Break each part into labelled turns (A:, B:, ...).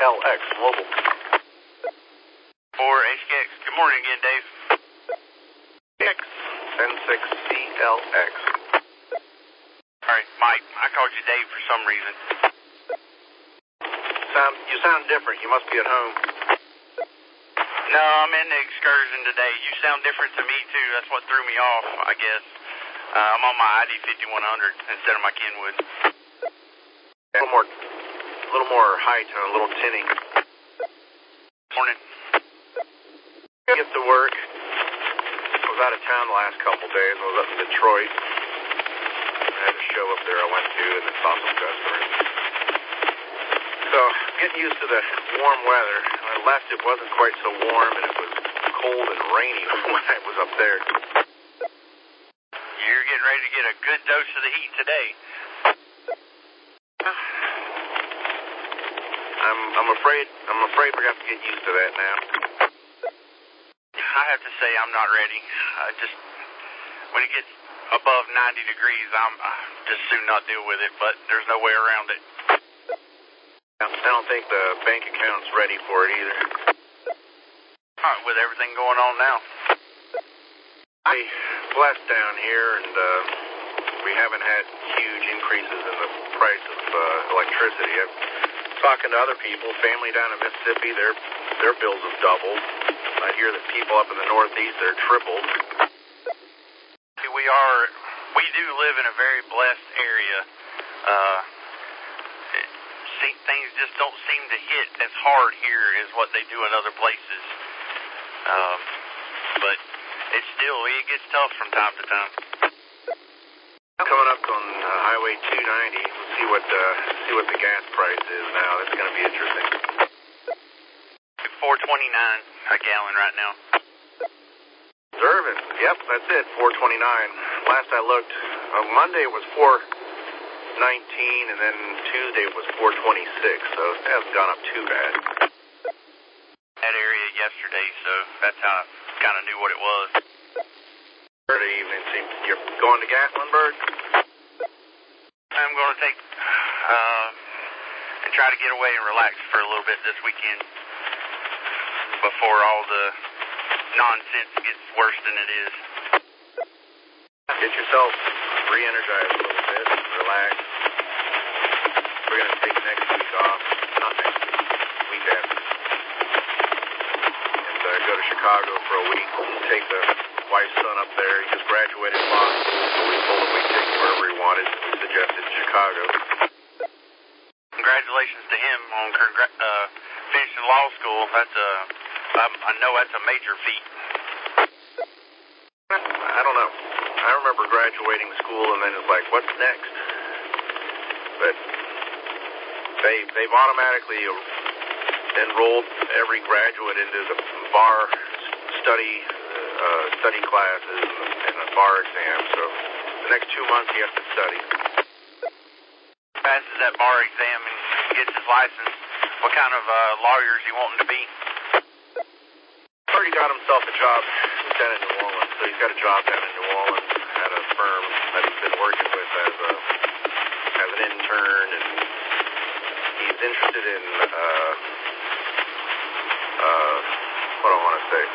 A: 4HKX Mobile.
B: 4HKX. Good morning again, Dave.
A: X 106CLX.
B: Alright, Mike, I called you Dave for some reason.
A: You sound different. You must be at home.
B: No, I'm in the excursion today. You sound different to me, too. That's what threw me off, I guess. I'm on my ID 5100 instead of my Kenwood.
A: A little more high tone, a little tinny.
B: Morning.
A: Get to work. I was out of town the last couple days. I was up in Detroit. I had a show up there I went to and then saw some customers. So, getting used to the warm weather. When I left, it wasn't quite so warm, and it was cold and rainy when I was up there.
B: You're getting ready to get a good dose of the heat today.
A: I'm afraid we're going to have to get used to that now.
B: I have to say I'm not ready. When it gets above 90 degrees, I'm just soon not deal with it, but there's no way around it.
A: I don't think the bank account's ready for it either.
B: With everything going on now.
A: I blessed down here, and we haven't had huge increases in the price of electricity. I'm talking to other people, family down in Mississippi, their bills have doubled. I hear that people up in the Northeast, they're tripled.
B: We do live in a very blessed area. Things just don't seem to hit as hard here as what they do in other places. But it gets tough from time to time.
A: Coming up on Highway 290, we'll see what the gas price is now. That's going to be interesting.
B: $4.29 a gallon right now.
A: Observing. Yep, that's it. $4.29. Last I looked, Monday was $4.19, and then Tuesday was $4.26. So it hasn't gone up too bad.
B: That area yesterday, so that's how I kind of knew what it was.
A: Saturday evening, you're going to Gatlinburg?
B: I'm going to take and try to get away and relax for a little bit this weekend before all the nonsense gets worse than it is.
A: Get yourself re-energized a little bit, relax. We're going to take next week off, not next week, week after, and go to Chicago for a week. Take the wife's son up there. He just graduated law school, so we told him we'd take him wherever he wanted. We suggested Chicago.
B: Congratulations to him on finishing law school. I know that's a major feat.
A: I don't know. I remember graduating school, and then it's like, what's next? But they've automatically enrolled every graduate into the bar study classes and a bar exam. So the next 2 months he has to study.
B: Passes that bar exam and gets his license. What kind of lawyer is he wanting to be?
A: Already got himself a job down in New Orleans, so he's got a job down in New Orleans at a firm that he's been working with as an intern, and he's interested in what do I want to say?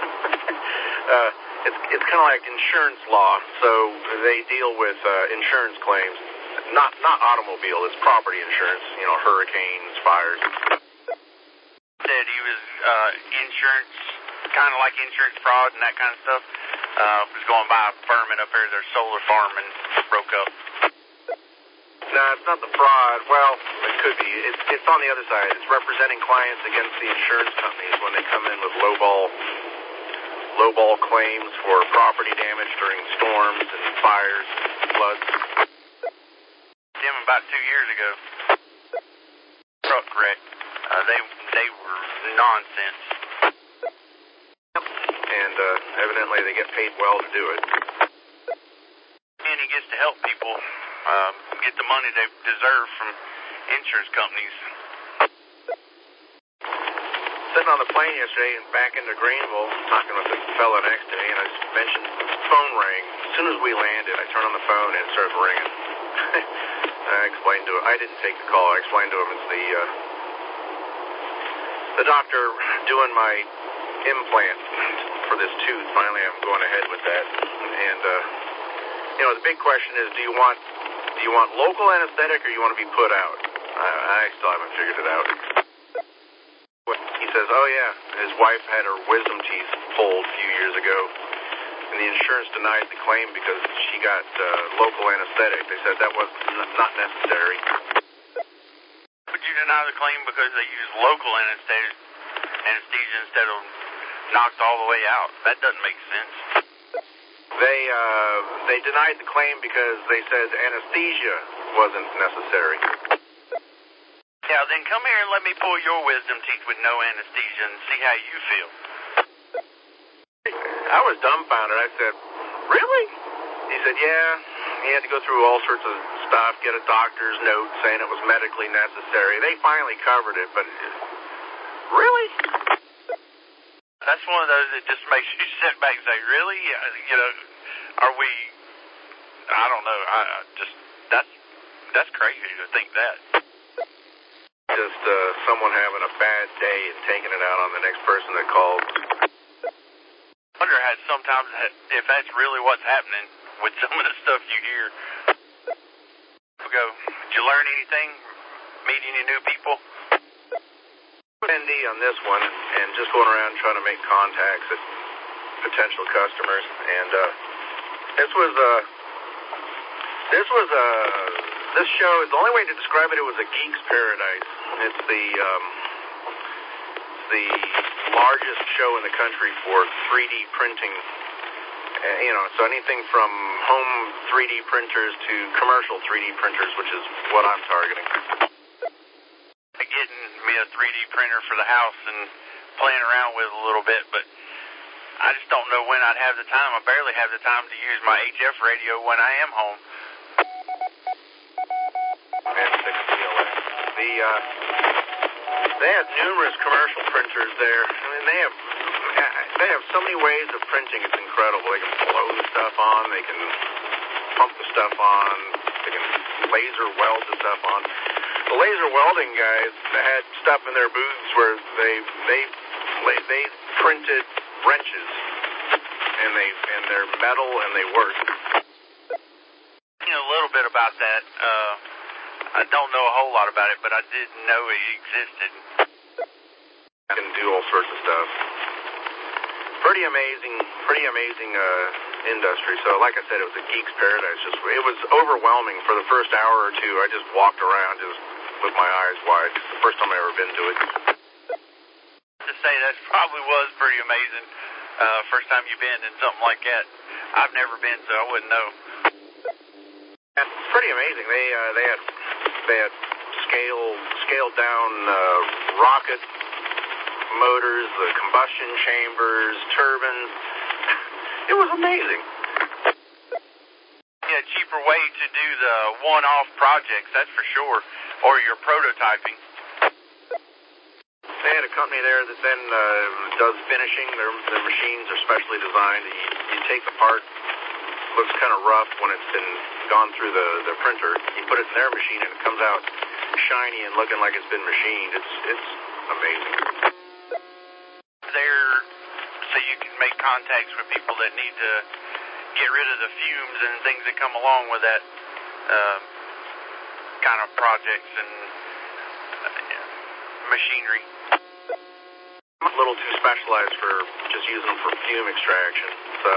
A: It's kind of like insurance law, so they deal with insurance claims, not automobile, it's property insurance, hurricanes, fires.
B: Said he was insurance, kind of like insurance fraud and that kind of stuff. Was going by a firm up there, their solar farm, and broke up.
A: No, it's not the fraud. Well, it could be. It's on the other side. It's representing clients against the insurance companies when they come in with lowball claims for property damage during storms and fires and floods.
B: Him about 2 years ago. Truck wreck. They were nonsense.
A: And evidently they get paid well to do it.
B: And he gets to help people get the money they deserve from insurance companies.
A: Sitting on the plane yesterday and back into Greenville, talking with the fellow next to me, and I mentioned the phone rang. As soon as we landed, I turned on the phone and it started ringing. I explained to him, I didn't take the call. I explained to him it's the the doctor doing my implant for this tooth. Finally, I'm going ahead with that. And the big question is, do you want local anesthetic or you want to be put out? I still haven't figured it out. He says, oh yeah, his wife had her wisdom teeth pulled a few years ago, and the insurance denied the claim because she got local anesthetic. They said that was not necessary.
B: Would you deny the claim because they use local anesthesia instead of knocked all the way out? That doesn't make sense.
A: They denied the claim because they said anesthesia wasn't necessary.
B: Yeah, then come here and let me pull your wisdom teeth with no anesthesia and see how you feel.
A: I was dumbfounded. I said, really? He said, yeah. He had to go through all sorts of stuff, get a doctor's note saying it was medically necessary. They finally covered it, but really?
B: That's one of those that just makes you sit back and say, really? Are we, I don't know. That's crazy to think that.
A: Just someone having a bad day and taking it out on the next person that called.
B: I wonder how sometimes if that's really what's happening with some of the stuff you hear. Did you learn anything? Meet any new people?
A: ND on this one, and just going around trying to make contacts at potential customers. And this show is the only way to describe it. It was a geek's paradise. It's the largest show in the country for 3D printing. So anything from home 3D printers to commercial 3D printers, which is what I'm targeting.
B: Getting me a 3D printer for the house and playing around with a little bit, but I just don't know when I'd have the time. I barely have the time to use my HF radio when I am home.
A: They have numerous commercial printers there. I mean, they have so many ways of printing. It's incredible. They can blow the stuff on. They can pump the stuff on. They can laser weld the stuff on. The laser welding guys had stuff in their booths where they printed wrenches, and they're metal and they work.
B: A little bit about that. I don't know a whole lot about it, but I did know it existed.
A: Can do all sorts of stuff. Pretty amazing industry. So, like I said, it was a geek's paradise. It was overwhelming for the first hour or two. I just walked around just with my eyes wide. It's the first time I ever been to it.
B: To say that probably was pretty amazing. First time you've been in something like that. I've never been, so I wouldn't know.
A: It's pretty amazing. They had scaled down rocket motors, the combustion chambers, turbines. It was amazing.
B: Yeah, cheaper way to do the one-off projects, that's for sure, or your prototyping.
A: They had a company there that then does finishing. Their machines are specially designed. You take the part, looks kind of rough when it's been gone through the printer. You put it in their machine and it comes out shiny and looking like it's been machined. It's amazing.
B: There, so you can make contacts with people that need to get rid of the fumes and things that come along with that kind of projects and machinery.
A: I'm a little too specialized for just using them for fume extraction. So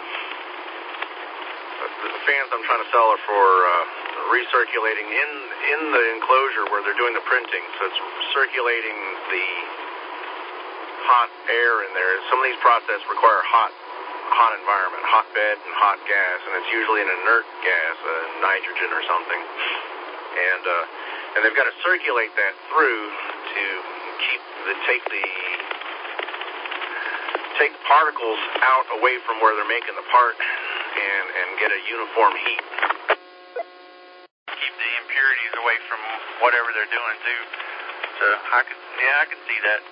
A: the fans I'm trying to sell are for recirculating in the enclosure where they're doing the printing. So it's circulating the hot air in there. Some of these processes require hot environment, hot bed and hot gas, and it's usually an inert gas, nitrogen or something. And they've got to circulate that through to take particles out away from where they're making the part and get a uniform heat.
B: Keep the impurities away from whatever they're doing too. So I can see that.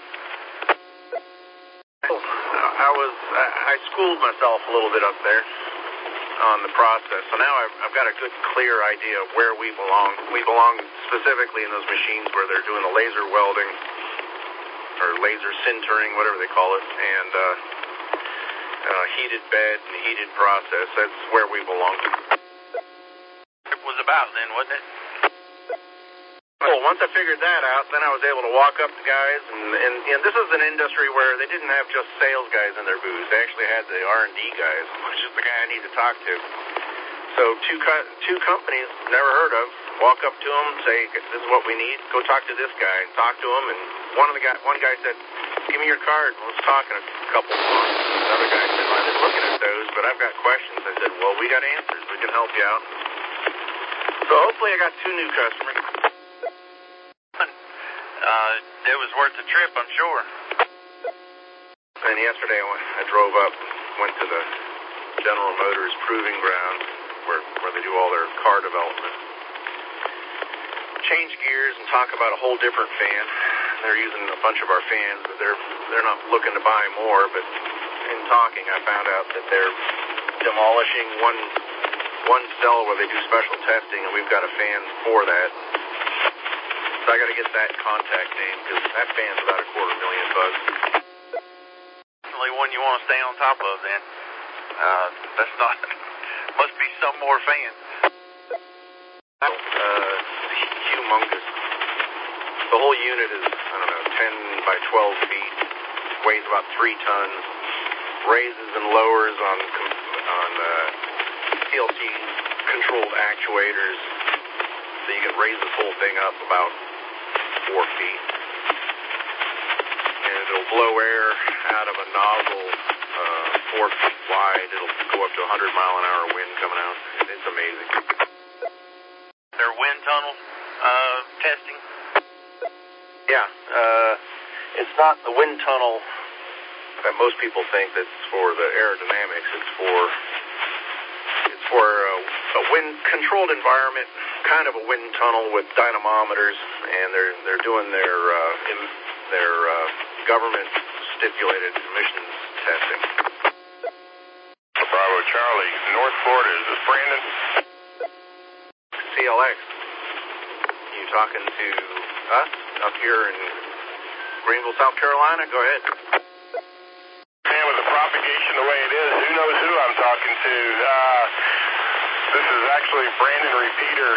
A: I schooled myself a little bit up there on the process, so now I've got a good, clear idea of where we belong. We belong specifically in those machines where they're doing the laser welding or laser sintering, whatever they call it, and heated bed and heated process. That's where we belong.
B: It was about then, wasn't it?
A: Well, once I figured that out, then I was able to walk up to guys, and this is an industry where they didn't have just sales guys in their booths. They actually had the R&D guys, which is the guy I need to talk to. So two companies never heard of. Walk up to them, say, "This is what we need. Go talk to this guy." Talk to him, and one guy said, "Give me your card. Let's talk in a couple of months." Another guy said, "I've been looking at those, but I've got questions." I said, "Well, we got answers. We can help you out." So hopefully I got 2 new customers.
B: It was worth the trip, I'm sure.
A: And yesterday I drove up, went to the General Motors proving ground where they do all their car development. Change gears and talk about a whole different fan. They're using a bunch of our fans, but they're not looking to buy more. But in talking, I found out that they're demolishing one cell where they do special testing, and we've got a fan for that. So I got to get that contact name because that fan's about $250,000.
B: Definitely one you want to stay on top of then. That's not, must be some more fans.
A: Humongous. The whole unit is, 10 by 12 feet, weighs about 3 tons, raises and lowers on PLC controlled actuators, so you can raise this whole thing up about 4 feet. And it'll blow air out of a nozzle 4 feet wide. It'll go up to 100-mile-an-hour wind coming out. It's amazing.
B: Their wind tunnel testing?
A: Yeah. It's not the wind tunnel that most people think that's for the aerodynamics. It's for a wind-controlled environment, kind of a wind tunnel with dynamometers, and they're doing their government-stipulated emissions testing.
C: Bravo Charlie, North Florida. Is this Brandon?
A: CLX. You talking to us up here in Greenville, South Carolina? Go ahead.
C: Man, with the propagation the way it is, who knows who I'm talking to? This is actually Brandon Repeater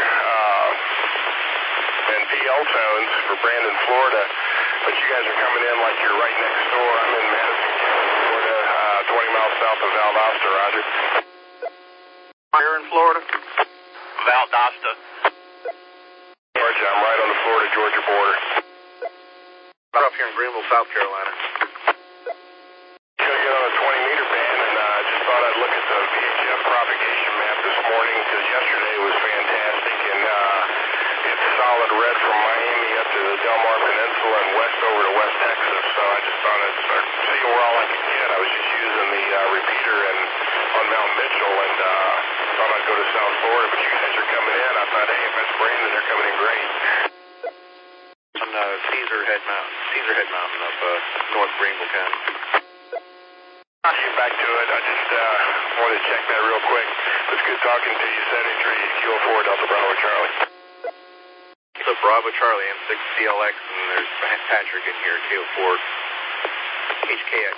C: and PL tones for Brandon, Florida. But you guys are coming in like you're right next door. I'm in Madison County, Florida, 20 miles south of Valdosta, Roger.
A: You're in Florida?
B: Valdosta.
C: Georgia, I'm right on the Florida-Georgia border.
A: We're up here in Greenville, South Carolina.
C: Gonna get on a 20-meter band, and I just thought I'd look at the VHF propagation map this morning because yesterday was fantastic, and it's solid red from Miami up to the Del Mar Peninsula and west over to West Texas. So I just thought I'd start seeing where all I could get. I was just using the repeater and on Mount Mitchell, and thought I'd go to South Florida, but you guys are coming in. I thought, hey, if that's Brandon, they're coming in great.
A: On Caesar Head Mountain up North Greenville County.
C: I'll get back to it. I just wanted to check that real quick. It was good talking to you. 73 Kilo 4 Delta Bravo Charlie.
A: So Bravo Charlie, M6 CLX, and there's Patrick in here, Kilo 4 HKX.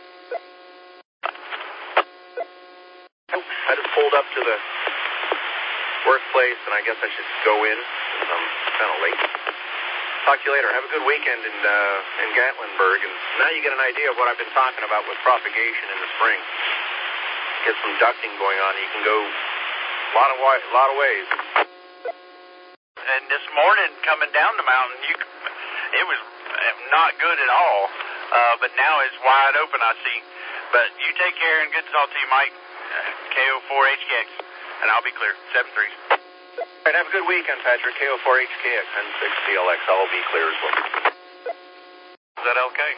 A: I just pulled up to the workplace, and I guess I should go in since I'm kind of late. Talk to you later. Have a good weekend in Gatlinburg, and now you get an idea of what I've been talking about with propagation in the spring. Get some ducting going on. You can go a lot of ways.
B: And this morning, coming down the mountain, it was not good at all. But now it's wide open, I see. But you take care, and good to talk to you, Mike. KO4HKX, and I'll be clear. 73.
A: All right, have a good weekend, Patrick. KO4HKX, N6CLX. I'll be clear as well.
B: Is that okay?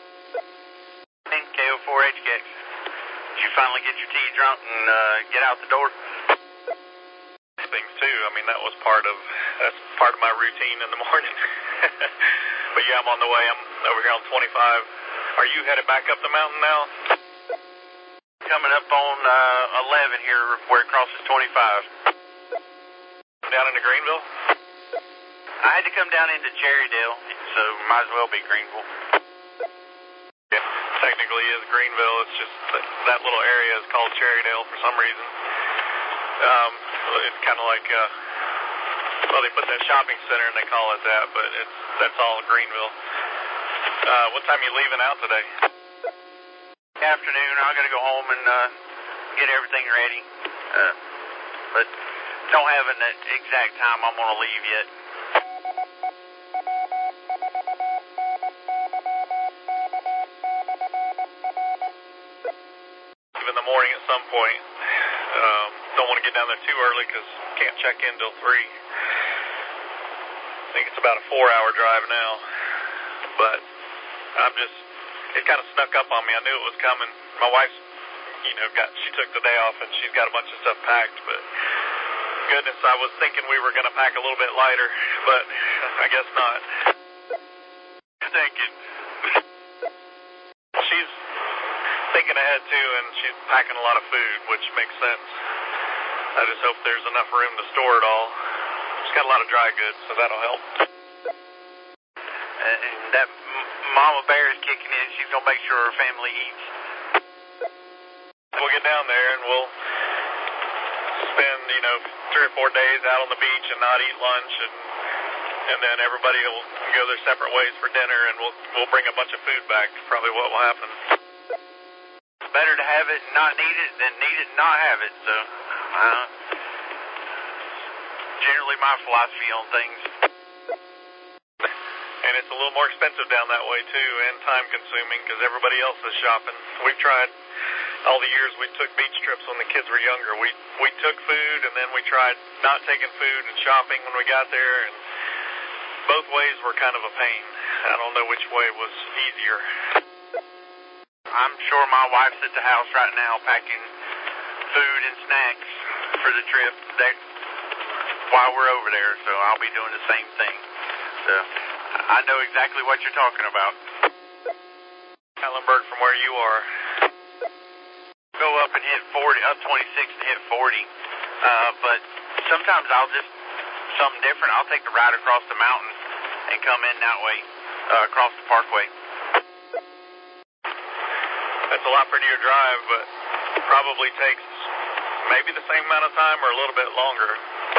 B: KO4HKX. Did you finally get your tea drunk and get out the door?
D: Things too. I mean, that's part of my routine in the morning. But yeah, I'm on the way. I'm over here on 25. Are you headed back up the mountain now?
B: Coming up on 11 here where it crosses 25.
D: Down into Greenville?
B: I had to come down into Cherrydale, so might as well be Greenville.
D: technically is Greenville. It's just that little area is called Cherrydale for some reason. It's kind of like, well, they put that shopping center and they call it that, but that's all Greenville. What time are you leaving out today?
B: Afternoon. I got to go home and get everything ready. But don't have an exact time I'm going to leave yet.
D: In the morning at some point. Don't want to get down there too early because can't check in till 3. I think it's about a 4-hour drive now. But it kind of snuck up on me. I knew it was coming. My wife's, she took the day off and she's got a bunch of stuff packed, but goodness, I was thinking we were going to pack a little bit lighter, but I guess not.
B: Thinking.
D: She's thinking ahead too, and she's packing a lot of food, which makes sense. I just hope there's enough room to store it all. She's got a lot of dry goods, so that'll help.
B: And that Mama Bear is kicking in. She's going to make sure her family eats.
D: We'll get down there and we'll spend, 3 or 4 days out on the beach and not eat lunch, and then everybody will go their separate ways for dinner, and we'll bring a bunch of food back. Probably what will happen.
B: Better to have it and not need it than need it and not have it. So, generally my philosophy on things.
D: And it's a little more expensive down that way too, and time consuming because everybody else is shopping. We've tried all the years we took beach trips when the kids were younger. We took food, and then we tried not taking food and shopping when we got there, and both ways were kind of a pain. I don't know which way was easier.
B: I'm sure my wife's at the house right now packing food and snacks for the trip while we're over there, so I'll be doing the same thing. So I know exactly what you're talking about.
D: Allenberg from where you are.
B: Go up and hit 40, up 26 and hit 40. But sometimes I'll just, something different. I'll take the ride across the mountain and come in that way, across the parkway.
D: That's a lot prettier drive, but probably takes maybe the same amount of time or a little bit longer.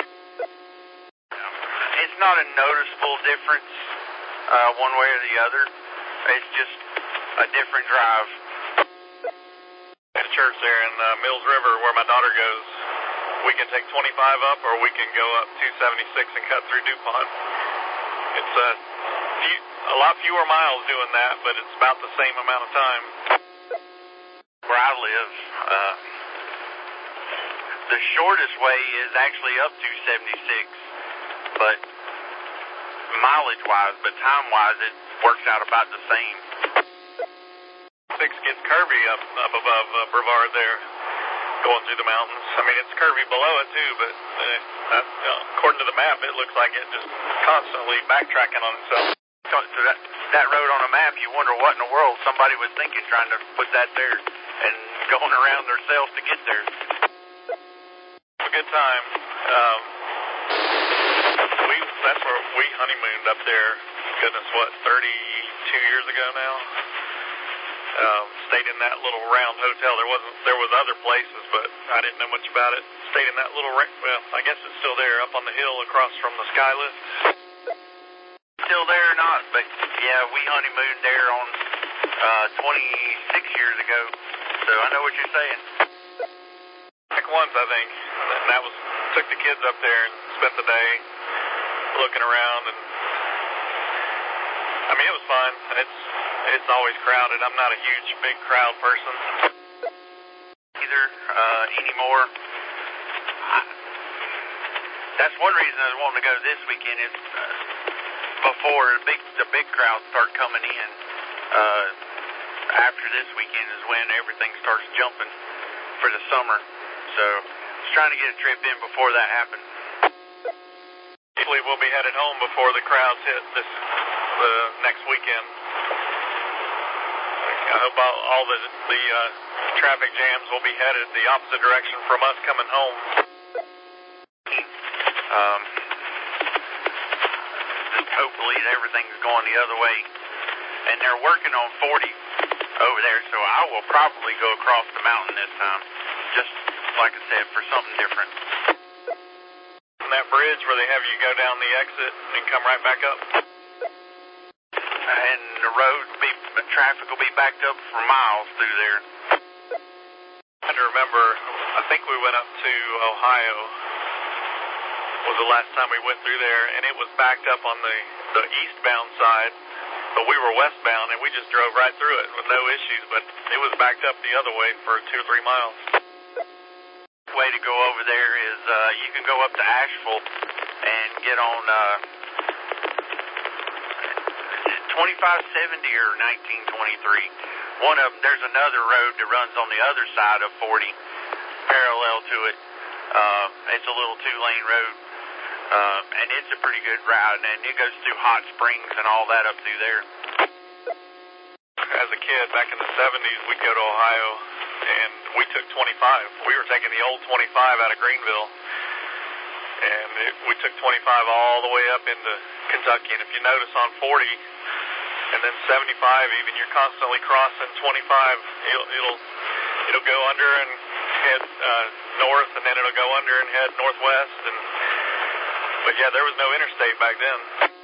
B: It's not a noticeable difference one way or the other. It's just a different drive.
D: At a church there in Mills River where my daughter goes, we can take 25 up or we can go up 276 and cut through DuPont. It's a lot fewer miles doing that, but it's about the same amount of time.
B: Where I live, the shortest way is actually up to 76, but mileage-wise, but time-wise, it works out about the same.
D: 6 gets curvy up above Brevard there, going through the mountains. I mean, it's curvy below it too, but according to the map, it looks like it just constantly backtracking on itself.
B: So that road on a map, you wonder what in the world somebody was thinking trying to put that there and going around themselves to get there.
D: A good time. That's where we honeymooned up there. Goodness, what, 32 years ago now? Stayed in that little round hotel. There was other places, but I didn't know much about it. Stayed in that little, well, I guess it's still there, up on the hill across from the sky lift.
B: Still there or not, but yeah, we honeymooned there on 26 years ago, so I know what you're saying.
D: Back once, I think, and that was, took the kids up there and spent the day looking around, and I mean, it was fun. It's always crowded. I'm not a huge, big crowd person.
B: Either anymore. That's one reason I was wanting to go this weekend is before the big crowds start coming in. After this weekend is when everything starts jumping for the summer. So I was trying to get a trip in before that happened.
D: Hopefully we'll be headed home before the crowds hit the next weekend. I hope all the traffic jams will be headed the opposite direction from us coming home.
B: Just hopefully everything's going the other way. And they're working on 40 over there, so I will probably go across the mountain this time. Just like I said, for something different.
D: On that bridge where they have you go down the exit and come right back up?
B: And the traffic will be backed up for miles through there.
D: I remember, I think we went up to Ohio, was the last time we went through there, and it was backed up on the eastbound side, but we were westbound, and we just drove right through it with no issues, but it was backed up the other way for 2 or 3 miles.
B: Way to go over there is you can go up to Asheville and get on 2570 or 1923. One of them, there's another road that runs on the other side of 40, parallel to it. It's a little 2-lane road, and it's a pretty good route, and it goes through Hot Springs and all that up through there.
D: As a kid, back in the 70s, we'd go to Ohio, and we took 25. We were taking the old 25 out of Greenville, and we took 25 all the way up into Kentucky. And if you notice on 40 and then 75, even, you're constantly crossing 25. It'll go under and head north, and then it'll go under and head northwest. But yeah, there was no interstate back then.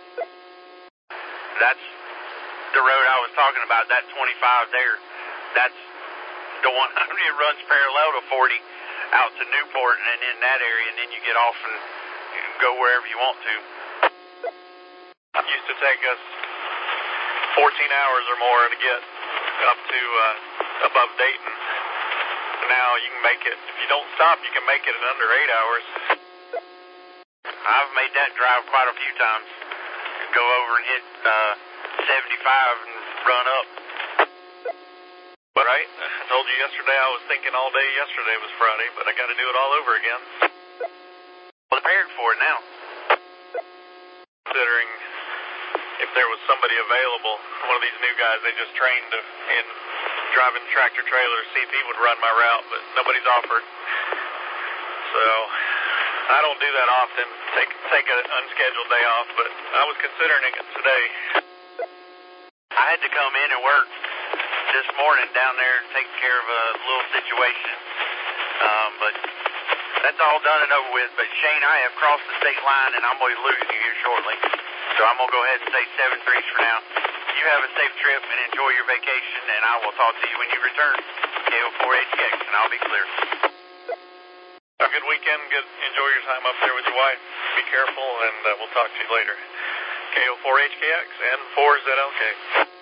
B: That's the road I was talking about, that 25 there. That's the one it runs parallel to 40 out to Newport and in that area, and then you get off and go wherever you want to.
D: It used to take us 14 hours or more to get up to above Dayton. Now you can make it, if you don't stop, you can make it in under 8 hours.
B: I've made that drive quite a few times. Go over and hit 75 and run up.
D: Right? I told you yesterday, I was thinking all day yesterday was Friday, but I got to do it all over again.
B: Prepared for it now.
D: Considering if there was somebody available, one of these new guys they just trained in driving tractor trailers, see if he would run my route, but nobody's offered. So I don't do that often, take an unscheduled day off, but I was considering it today.
B: I had to come in and work this morning down there and take care of a little situation, but that's all done and over with. But Shane, I have crossed the state line, and I'm going to lose you here shortly, so I'm going to go ahead and say 7-3 for now. You have a safe trip and enjoy your vacation, and I will talk to you when you return. KO4HKX, and I'll be clear.
D: A good weekend. Enjoy your time up there with your wife. Be careful, and we'll talk to you later. KO4HKX and 4ZLK.